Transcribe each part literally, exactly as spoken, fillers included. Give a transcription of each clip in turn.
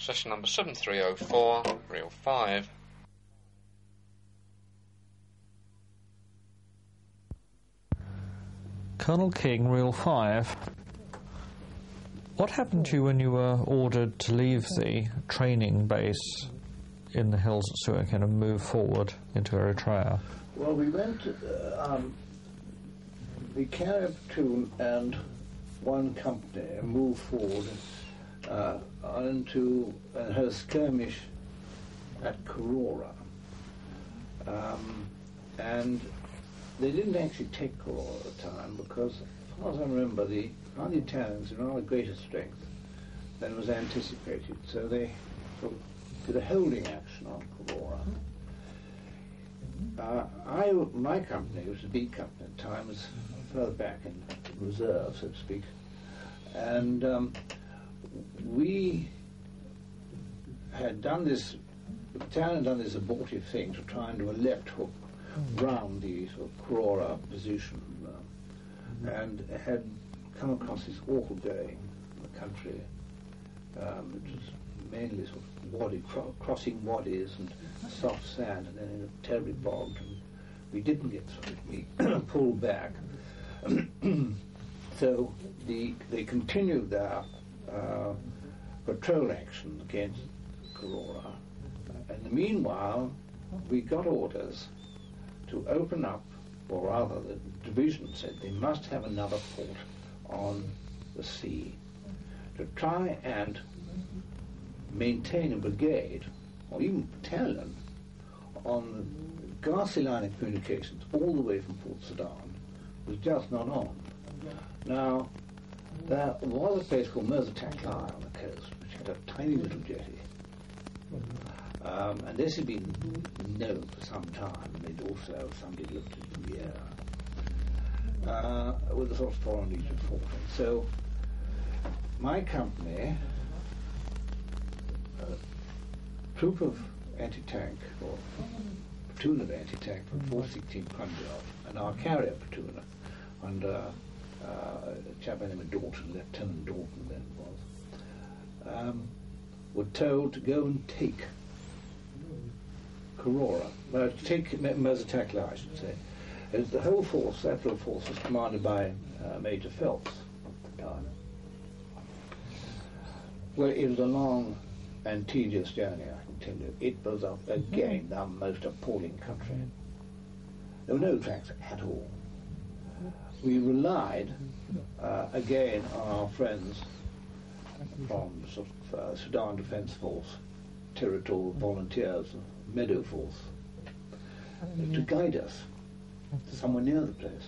Session number seven three oh four, reel five. Colonel King, reel five. What happened to you when you were ordered to leave the training base in the hills at Suakin and move forward into Eritrea? Well, we went, uh, um, the carrier platoon and one company moved forward uh, into uh, her skirmish at Karora. Um, and they didn't actually take Karora at the time because, as far as I remember, the Italians were rather greater strength than was anticipated. So they sort of did a holding action on Karora. Uh, I, my company, which was a B company at the time, was further back in reserve, so to speak. And um, we had done this, the battalion had done this abortive thing to try and do a left hook round the sort of Karora position, uh, and had come across this awful day in the country, um, which was mainly sort of wadi, cro- crossing wadis and soft sand, and then in a terribly bogged, and we didn't get through it. We pulled back. So the, they continued their uh, patrol action against Karora. In the meanwhile, we got orders to open up, or rather the division said they must have another fort on the sea to try and maintain a brigade, or even battalion, on the ghastly line of communications all the way from Port Sudan was just not on. Now, there was a place called Merzoutakli on the coast, which had a tiny little jetty. Um, and this had been known for some time. They'd also, somebody looked at it from the air, uh, with a sort of foreign legion fort. And so, my company, a troop of anti-tank, or platoon of anti-tank from four sixteen Punjab, and our carrier platoon under uh, a chap named Dalton, Lieutenant Dalton then was, um, were told to go and take Karora, uh, to take Merzoutakli, I should say. As the whole force, that little force, was commanded by uh, Major Phelps at the time. Well, it was a long and tedious journey, I can tell you. It was, uh, again, the most appalling country. There were no tracks at all. We relied, uh, again, on our friends from sort of uh, Sudan Defence Force, Territorial Volunteers, Meadow Force, uh, to guide us somewhere near the place.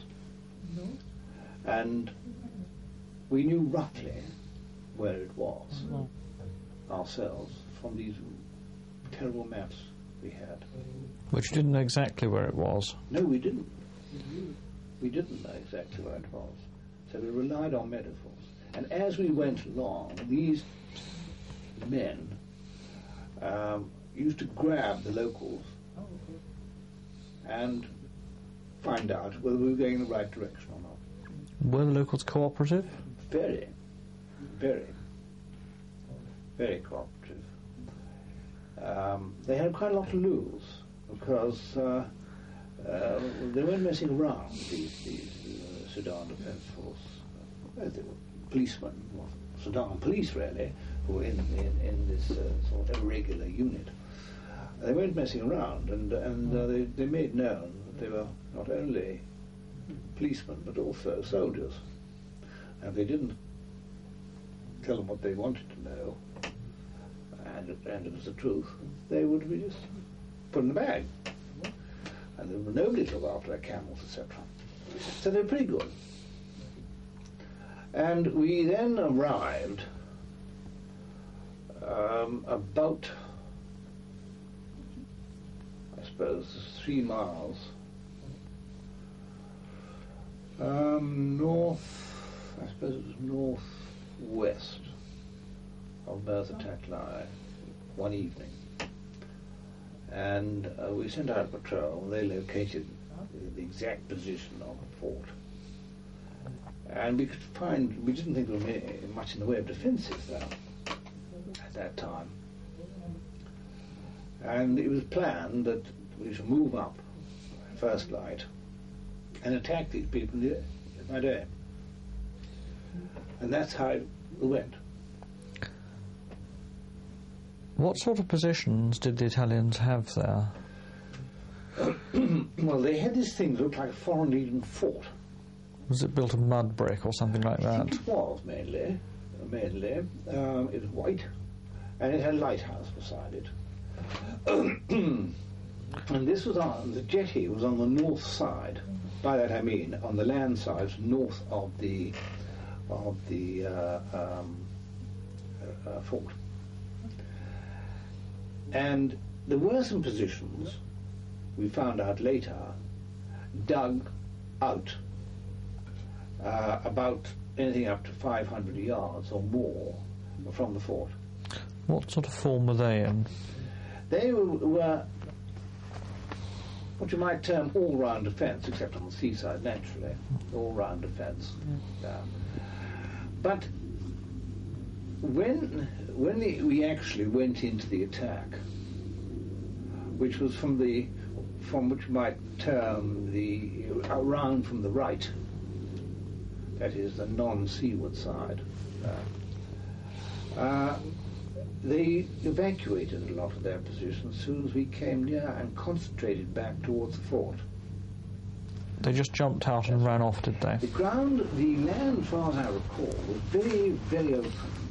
And we knew roughly where it was ourselves from these terrible maps we had. Which didn't know exactly where it was. No, we didn't. We didn't know exactly where it was. So we relied on Meadow Force. And as we went along, these men um, used to grab the locals and find out whether we were going in the right direction or not. Were the locals cooperative? Very, very, very cooperative. Um, they had quite a lot to lose because uh, uh, they weren't messing around, these, these uh, Sudan Defence Force. Uh, they were policemen, well, Sudan police really, who were in, in, in this uh, sort of irregular unit. They weren't messing around, and, and uh, they, they made known that they were not only policemen but also soldiers. And if they didn't tell them what they wanted to know, and, and it was the truth, they would be just put in the bag. And there were nobody to look after their camels, et cetera. So they were pretty good. And we then arrived um, about, I suppose, three miles um, north, I suppose it was northwest of Merzoutakli one evening. And uh, we sent out a patrol. They located the exact position of the fort. And we could find, we didn't think there was much in the way of defences there at that time. And it was planned that we should move up first light and attack these people by day. And that's how it went. What sort of positions did the Italians have there? Well, they had this thing that looked like a foreign Legion fort. Was it built of mud brick or something like that? It was mainly, mainly. Um, it was white, and it had a lighthouse beside it. And this was on the jetty was on the north side. By that I mean on the land side, north of the of the uh, um, uh, uh, fort. And there were some positions, we found out later, dug out uh, about anything up to five hundred yards or more from the fort. What sort of form were they in? They were, were what you might term all-round defence, except on the seaside, naturally. All-round defence. Yeah. But when when the, we actually went into the attack, which was from the from which you might term the around from the right, that is the non-seaward side, uh, uh, they evacuated a lot of their positions as soon as we came near and concentrated back towards the fort. They just jumped out and ran off, did they? The ground, the land, as far as I recall, was very, very open.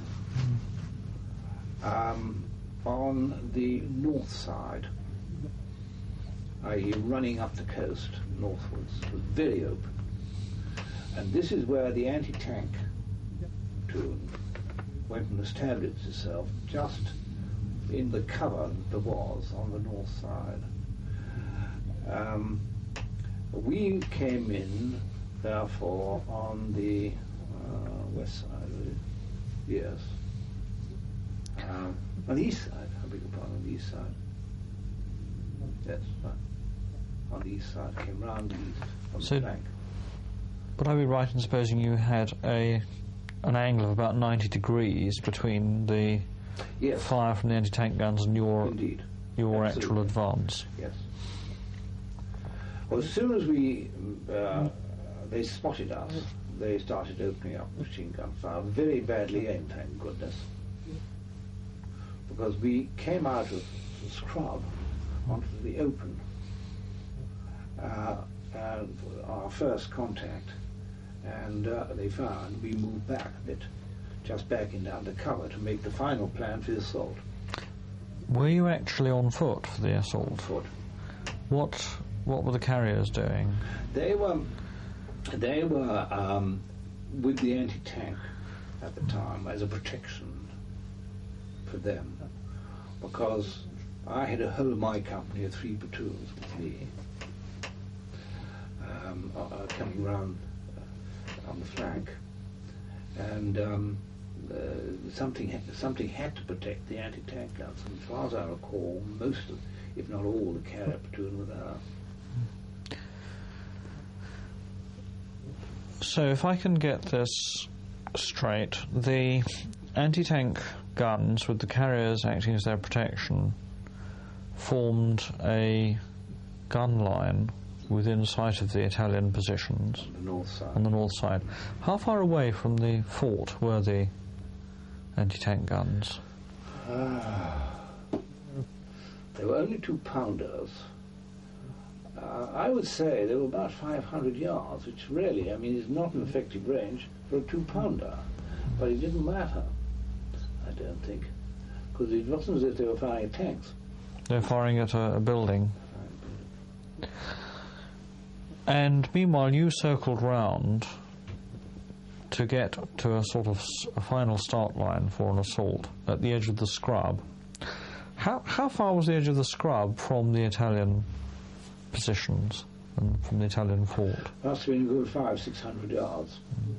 Um, on the north side, that is running up the coast northwards, was very open. And this is where the anti-tank platoon went and established itself just in the cover that there was on the north side. Um, we came in, therefore, on the uh, west side of it, yes. Um, on the east side, I beg your pardon, on the east side. Yes, right. On the east side, came round the east, on so the flank. Would I be right in supposing you had a an angle of about ninety degrees between the yes. fire from the anti-tank guns and your Indeed. your Absolutely. actual advance? Yes. Well, as soon as we uh, they spotted us, they started opening up machine gun fire, very badly aimed, thank goodness, because we came out of the scrub onto the open. Uh, and our first contact, and uh, they found we moved back a bit, just back into undercover to make the final plan for the assault. Were you actually on foot for the assault? On foot. What what were the carriers doing? They were they were um, with the anti-tank at the time as a protection for them, because I had a whole of my company of three platoons with me. Um, uh, coming round uh, on the flank, and um, uh, something ha- something had to protect the anti-tank guns. And as far as I recall, most of, if not all, the carrier platoon were there. So, if I can get this straight, the anti-tank guns, with the carriers acting as their protection, formed a gun line within sight of the Italian positions On the north side. on the north side. How far away from the fort were the anti-tank guns? Uh, they were only two pounders. Uh, I would say they were about five hundred yards, which really, I mean, is not an effective range for a two pounder. But it didn't matter, I don't think, because it wasn't as if they were firing at tanks. They're firing at a, a building. And meanwhile, you circled round to get to a sort of s- a final start line for an assault at the edge of the scrub. How how far was the edge of the scrub from the Italian positions and from the Italian fort? Must have been a good five, six hundred yards,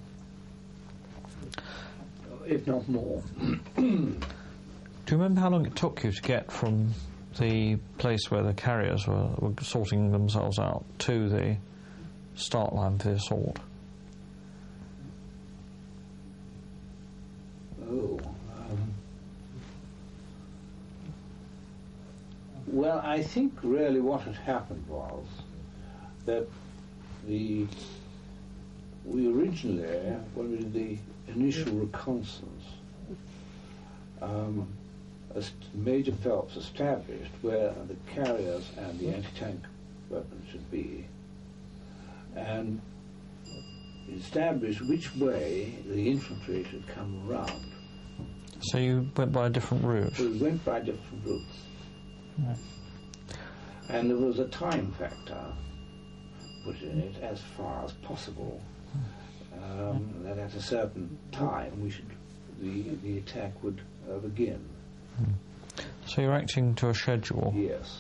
if not more. Do you remember how long it took you to get from the place where the carriers were, were sorting themselves out to the start line for the assault? Oh, um, Well, I think really what had happened was that the we originally, when we did the initial reconnaissance, um, as Major Phelps established where the carriers and the anti-tank weapons should be, and established which way the infantry should come round. So you went by a different route? So we went by different routes. Yeah. And there was a time factor put in it as far as possible, um, that at a certain time we should the the attack would uh, begin. So you're acting to a schedule? Yes.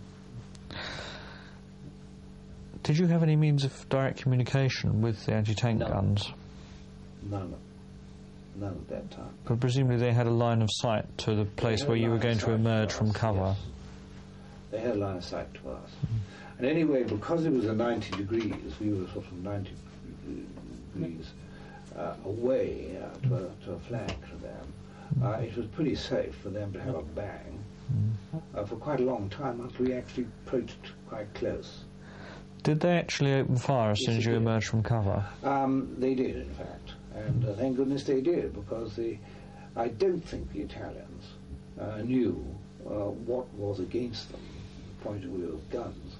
Did you have any means of direct communication with the anti-tank No. guns? None. None at that time. But presumably they had a line of sight to the place They had where a you were line going of to sight emerge to from us, cover. yes. They had a line of sight to us. And anyway, because it was a ninety degrees, we were sort of ninety degrees uh, away uh, to, a, to a flank from them. Uh, it was pretty safe for them to have a bang uh, for quite a long time until we actually approached quite close. Did they actually open fire as Yes, soon as they you did. emerged from cover? Um, they did, in fact, and uh, thank goodness they did, because the, I don't think the Italians uh, knew uh, what was against them, the point of view of guns,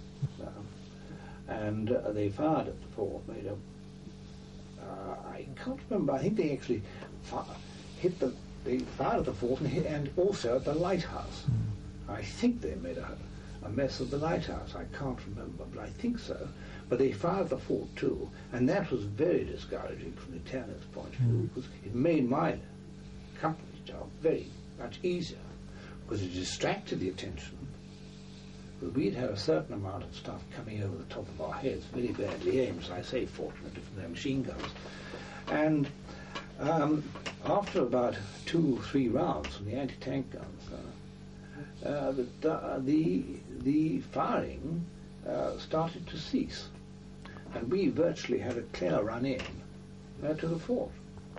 uh, and uh, they fired at the fort. Made a, uh, I can't remember. I think they actually fi- hit the. They fired at the fort and, hit, and also at the lighthouse. I think they made a, a mess of the lighthouse. I can't remember, but I think so. But they fired at the fort too, and that was very discouraging from the Italians' point of view, because it made my company's job very much easier, because it distracted the attention. Because we'd had a certain amount of stuff coming over the top of our heads, very badly aimed, as I say, fortunately, from their machine guns. And um, after about two or three rounds from the anti-tank guns, uh, uh, the, uh, the, the firing uh, started to cease. And we virtually had a clear run in uh, to the fort.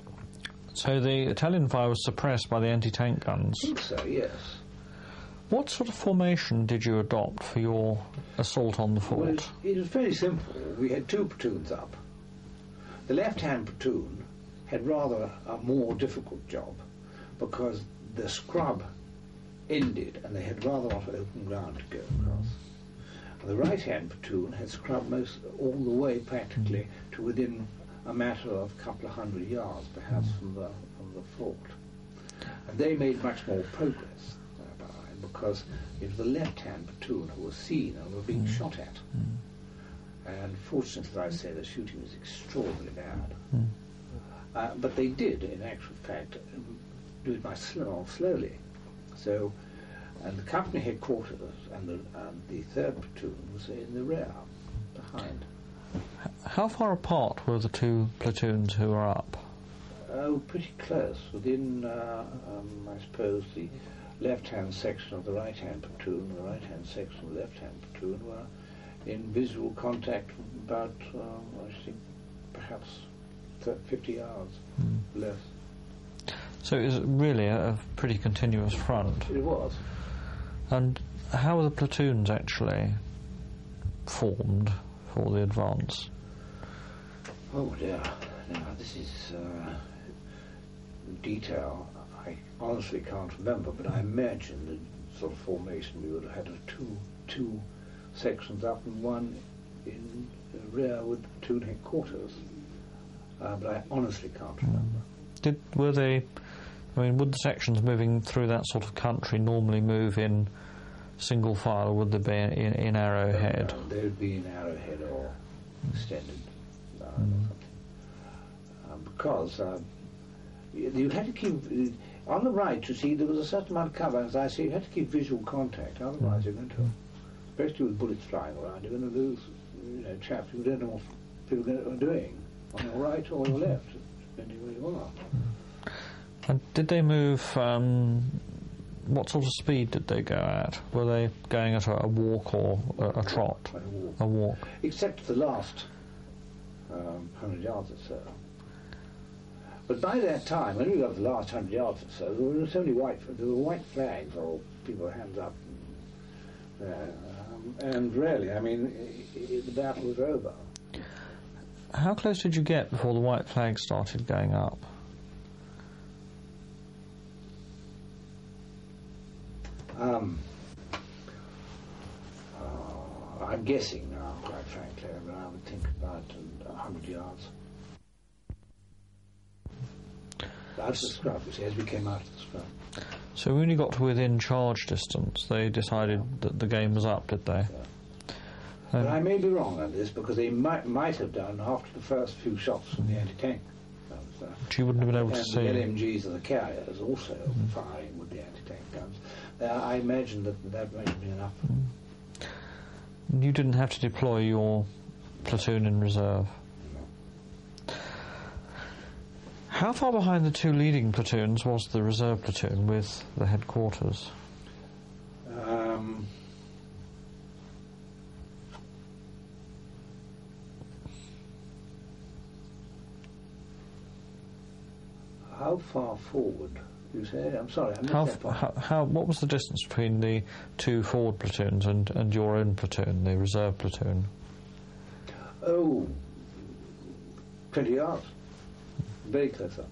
So the Italian fire was suppressed by the anti-tank guns? I think so, yes. What sort of formation did you adopt for your assault on the fort? Well, it, it was very simple. We had two platoons up. The left-hand platoon had rather a more difficult job, because the scrub ended and they had rather a lot of open ground to go across. And the right-hand platoon had scrubbed most all the way practically to within a matter of a couple of hundred yards, perhaps, from the from the fort. And they made much more progress thereby, because it was the left-hand platoon who was seen and were being shot at. And fortunately, as I say, the shooting was extraordinarily bad. Uh, but they did, in actual fact, do it much slow, slowly. So, and the company headquarters and the, and the third platoon was in the rear, behind. How far apart were the two platoons who were up? Oh, pretty close. Within, uh, um, I suppose, the left-hand section of the right-hand platoon and the right-hand section of the left-hand platoon were in visual contact about, um, I think, perhaps fifty yards, mm. less. So it was really a, a pretty continuous front. It was. And how were the platoons actually formed for the advance? Oh dear. Now this is uh, detail I honestly can't remember, but I imagine the sort of formation we would have had of two two sections up and one in the rear with the platoon headquarters. Uh, but I honestly can't remember. Did were they? I mean, would the sections moving through that sort of country normally move in single file, or would they be in, in arrowhead? No, they would be in arrowhead or extended uh, mm. or something. Um, because um, you, you had to keep uh, on the right. You see, there was a certain amount of cover. As I say, you had to keep visual contact. Otherwise, mm. you're going to, especially with bullets flying around, you're going to lose, you know, chaps who don't know what people are doing on your right or your left, depending where you are. And did they move, um, what sort of speed did they go at? Were they going at a, a walk or a, a trot? A walk. A walk. Except the last um, hundred yards or so. But by that time, when we got the last hundred yards or so, there were so many white, there were white flags, or people with hands up, Yeah, um, and really, I mean, i i the battle was over. How close did you get before the white flag started going up? Um, uh, I'm guessing now, quite frankly, but I would think about a hundred yards. That's the scrub, you see, as we came out of the scrub. So when you got to within charge distance, they decided that the game was up, did they? Yeah. Um, But I may be wrong on this, because they might might have done after the first few shots from the anti-tank guns. Uh, But you wouldn't have been able to and see. the L M Gs of the carriers also Mm-hmm. firing with the anti-tank guns. Uh, I imagine that that might have been enough. You didn't have to deploy your platoon in reserve. How far behind the two leading platoons was the reserve platoon with the headquarters? Um, how far forward, you say? I'm sorry, I missed How, that f- part. how, how, what was the distance between the two forward platoons and, and your own platoon, the reserve platoon? Oh, twenty yards. Very close up.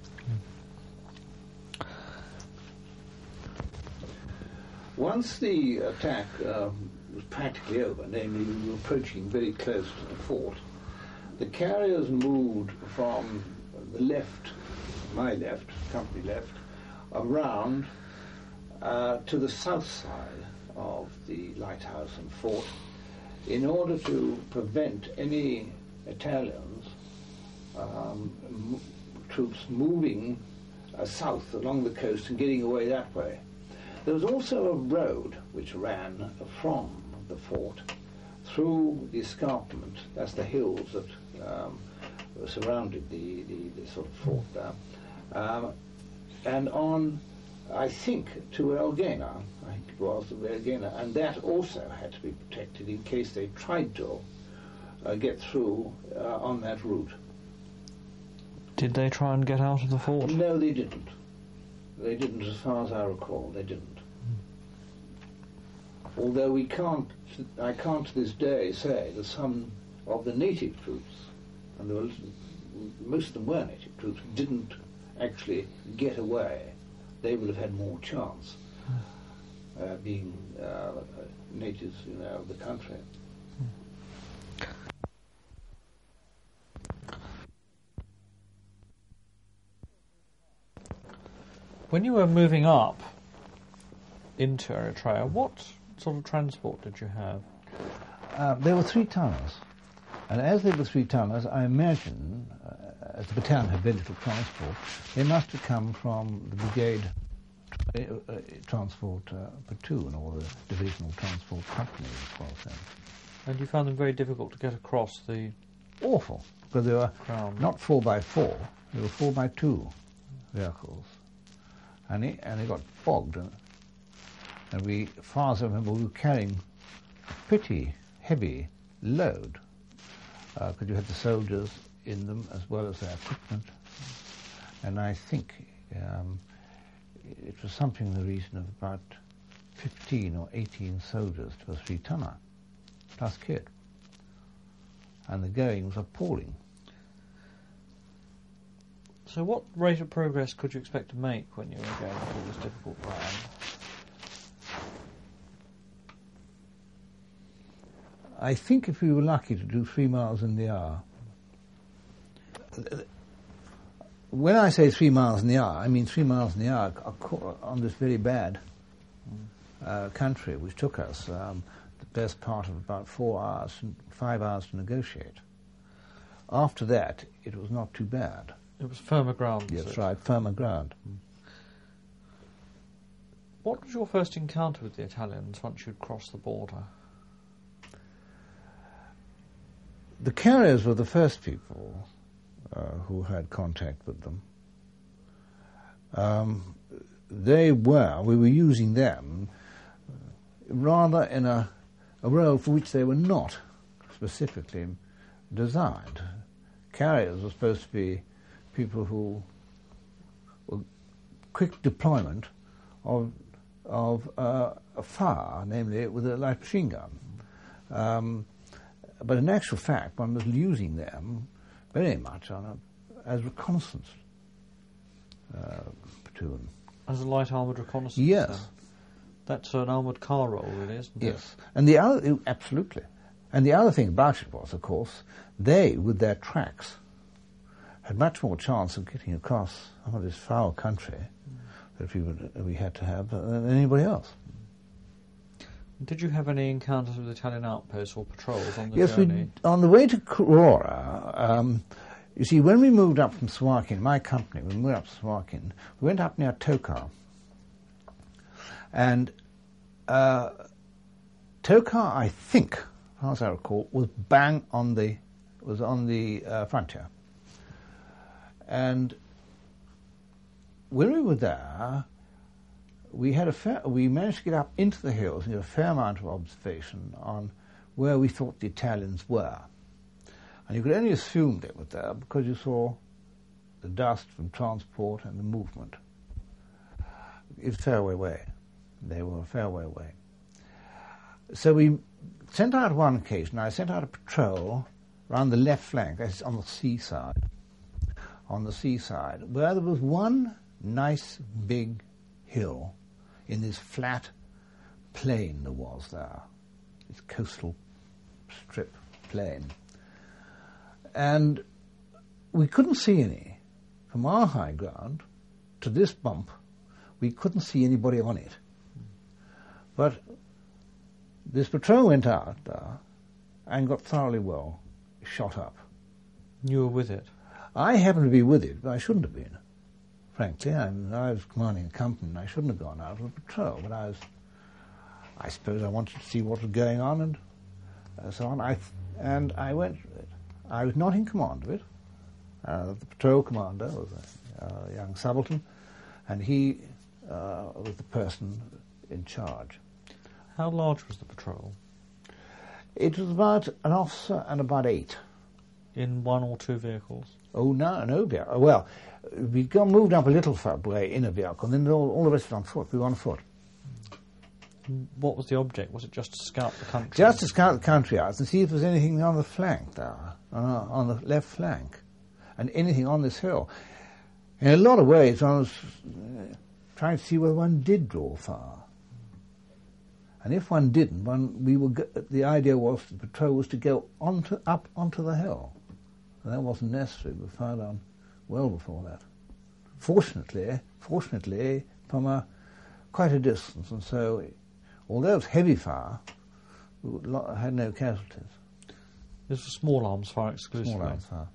Once the attack um, was practically over, namely we were approaching very close to the fort, the carriers moved from the left, my left, company left, around uh, to the south side of the lighthouse and fort in order to prevent any Italians um, m- troops moving uh, south along the coast and getting away that way. There was also a road which ran from the fort through the escarpment, that's the hills that um, surrounded the, the, the sort of fort there, um, and on, I think, to Elgena, I think it was, to Elgena, and that also had to be protected in case they tried to uh, get through uh, on that route. Did they try and get out of the fort? No, they didn't. They didn't, as far as I recall, they didn't. Although we can't, I can't to this day say that some of the native troops, and there were, most of them were native troops, didn't actually get away. They would have had more chance, uh, being uh, natives, you know, of the country. When you were moving up into Eritrea, what sort of transport did you have? Uh, there were three tonners, and as there were three tonners, I imagine, uh, as the battalion had very little transport, they must have come from the brigade uh, uh, transport uh, platoon, or the divisional transport company, as well then. And you found them very difficult to get across the Awful, because they were ground. not four by four, they were four by two vehicles, and they, and they got bogged, and, and we, as far as I remember, we were carrying a pretty heavy load, because uh, you had the soldiers in them as well as their equipment, and I think um, it was something in the region of about fifteen or eighteen soldiers to a three-tonner, plus kit. And the going was appalling. So what rate of progress could you expect to make when you were going through this difficult ground? I think if we were lucky to do three miles in the hour. When I say three miles in the hour, I mean three miles in the hour on this very bad uh, country, which took us um, the best part of about four hours, five hours to negotiate. After that, it was not too bad. It was firmer ground. Yes, was it? right, firmer ground. What was your first encounter with the Italians once you'd crossed the border? The carriers were the first people uh, who had contact with them. Um, they were, we were using them rather in a, a role for which they were not specifically designed. Carriers were supposed to be people who were quick deployment of of uh, a fire, namely with a light machine gun. Um, but in actual fact, one was using them very much on a, as reconnaissance uh, platoon. As a light armoured reconnaissance? Yes. Then? That's an armoured car role, really, isn't it? Yes. And the other, absolutely. And the other thing about it was, of course, they, with their tracks, had much more chance of getting across some of this foul country mm. that we, would, we had to have than anybody else. Did you have any encounters with Italian outposts or patrols on the yes, journey? Yes, on the way to Carora, um, you see, when we moved up from Suakin, my company, when we moved up to Suakin, we went up near Tokar. And uh, Tokar, I think, as far as I recall, was bang on the was on the uh, frontier. And when we were there, we had a fair, we managed to get up into the hills and get a fair amount of observation on where we thought the Italians were. And you could only assume they were there because you saw the dust from transport and the movement. It's a fair way away. They were a fair way away. So we sent out one occasion, I sent out a patrol around the left flank, that's on the seaside, on the seaside, where there was one nice big hill in this flat plain there was there, this coastal strip plain. And we couldn't see any. From our high ground to this bump, we couldn't see anybody on it. But this patrol went out there and got thoroughly well shot up. You were with it? I happened to be with it, but I shouldn't have been. Frankly, I, I was commanding a company and I shouldn't have gone out on a patrol, but I was, I suppose I wanted to see what was going on and uh, so on. I, and I went with it. I was not in command of it. Uh, the patrol commander was a uh, young subaltern, and he uh, was the person in charge. How large was the patrol? It was about an officer and about eight. In one or two vehicles? Oh, no, no vehicle. Well, we'd gone, moved up a little far way in a vehicle, and then all, all the rest was on foot. We were on foot. What was the object? Was it just to scout the country? Just to scout the country out and see if there was anything on the flank there, on, on the left flank, and anything on this hill. In a lot of ways, I was uh, trying to see whether one did draw fire. And if one didn't, one, we were go- the idea was the patrol was to go onto, up onto the hill. And that wasn't necessary. We fired on well before that. Fortunately, fortunately, from a, quite a distance, and so, although it was heavy fire, we had no casualties. This was small arms fire exclusively? Small arms fire.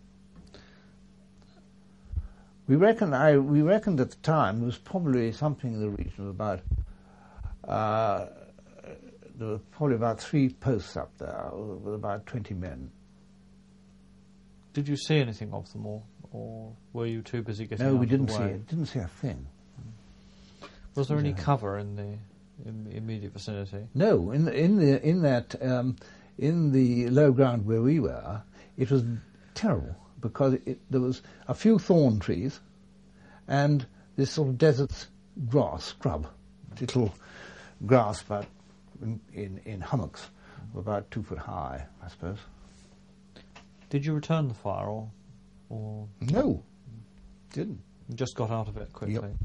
We reckon, I, we reckoned at the time there was probably something in the region of about, uh, there were probably about three posts up there with about twenty men. Did you see anything of them, or, or were you too busy getting No, out we of didn't the see way? it. Didn't see a thing. Was there any No. cover in the im- immediate vicinity? No, in the, in the in that um, in the low ground where we were, it was terrible because it, there was a few thorn trees, and this sort of desert grass scrub, little grass about in, in, in hummocks, about two foot high, I suppose. Did you return the fire, or or No, didn't. you just got out of it quickly? Yep.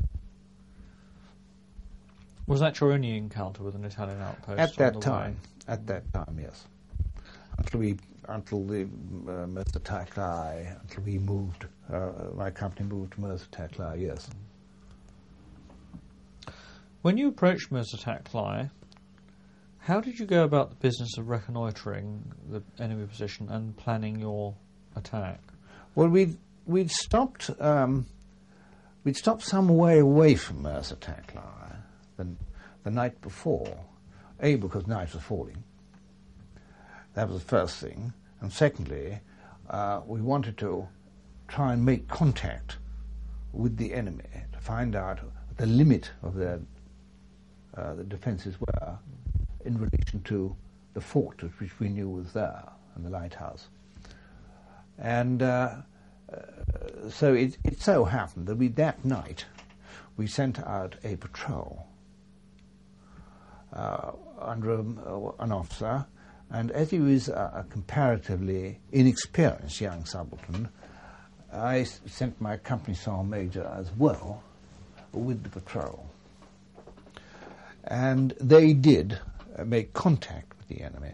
Was that your only encounter with an Italian outpost? At on that the time, way? at that time, yes. Until we, until the uh, Merthyr Taclai, until we moved, uh, my company moved to Merthyr Taclai, yes. When you approached Merthyr Taclai, how did you go about the business of reconnoitring the enemy position and planning your attack? Well, we'd, we'd stopped, um, we'd stopped some way away from Merthyr Taclai the, the night before. A, because night was falling. That was the first thing. And secondly, uh, we wanted to try and make contact with the enemy to find out the limit of their uh, the defences were in relation to the fortress, which we knew was there, and the lighthouse. And uh, uh, so it, it so happened that we, that night, we sent out a patrol uh, under a, uh, an officer, and as he was a, a comparatively inexperienced young subaltern, I s- sent my company sergeant major as well with the patrol. And they did uh, make contact with the enemy.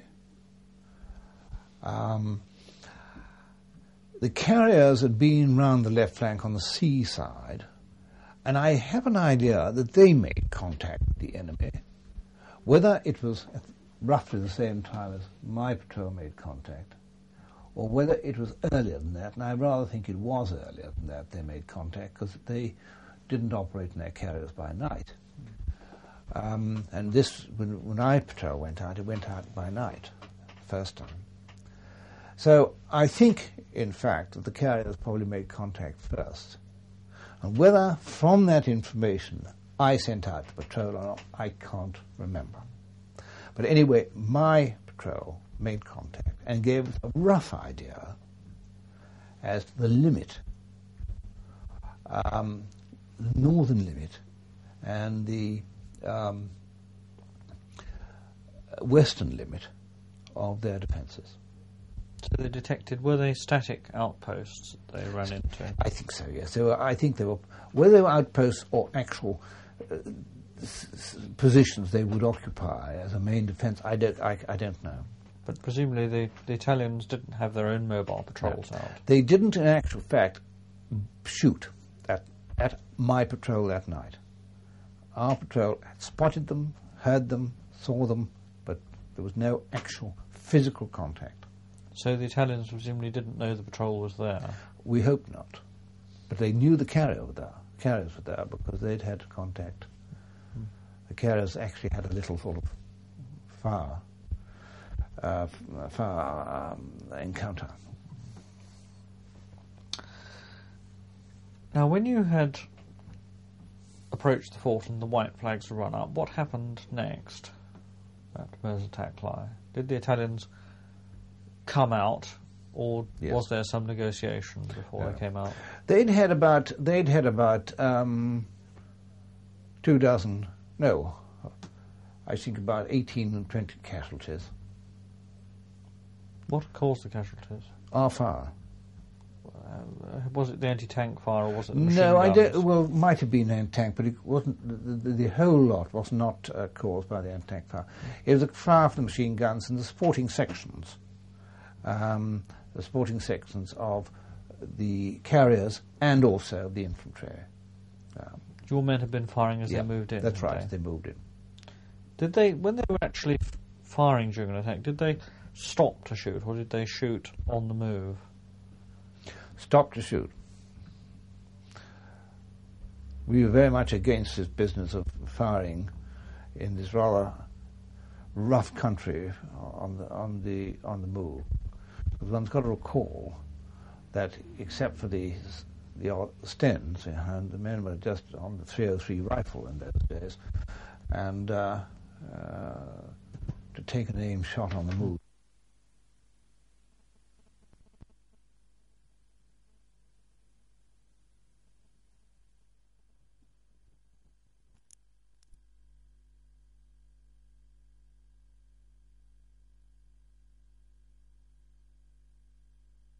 Um, the carriers had been round the left flank on the sea side, and I have an idea that they made contact with the enemy. Whether it was at roughly the same time as my patrol made contact, or whether it was earlier than that, and I rather think it was earlier than that they made contact, because they didn't operate in their carriers by night. Um, and this, when, when I patrol went out, it went out by night, first time. So I think, in fact, that the carriers probably made contact first. And whether from that information I sent out the patrol or not, I can't remember. But anyway, my patrol made contact and gave us a rough idea as to the limit, um, the northern limit, and the um, western limit of their defences. So they detected, were they static outposts that they ran into? I think so, yes. So I think they were, whether they were outposts or actual uh, s- s- positions they would occupy as a main defence, I don't, I, I don't know. But presumably the, the Italians didn't have their own mobile patrols No. out. They didn't, in actual fact, shoot at, at my patrol that night. Our patrol had spotted them, heard them, saw them, but there was no actual physical contact. So the Italians presumably didn't know the patrol was there? We hope not. But they knew the carrier were there, carriers were there because they'd had contact. Hmm. The carriers actually had a little sort of fire, uh, f- fire um, encounter. Now, when you had approached the fort and the white flags were run up, what happened next at Merzataklai? Did the Italians come out, or Yes. was there some negotiation before No. they came out? They'd had about they'd had about um, two dozen, no, I think about eighteen and twenty casualties. What caused the casualties? Our fire. Uh, was it the anti-tank fire, or was it the machine No, I guns? don't. Well, it might have been anti-tank, but it wasn't. The, the, the whole lot was not uh, caused by the anti-tank fire. It was a fire from the machine guns and the supporting sections, um, the supporting sections of the carriers and also the infantry. Um, Your men had been firing as yeah, they moved in. That's didn't right. They? They moved in. Did they, when they were actually f- firing during an attack, did they stop to shoot, or did they shoot on the move? Stop to shoot. We were very much against this business of firing in this rather rough country on the on the on the move. Because one's got to recall that, except for the the odd Stens, and the men were just on the three oh three rifle in those days, and uh, uh, to take an aim shot on the move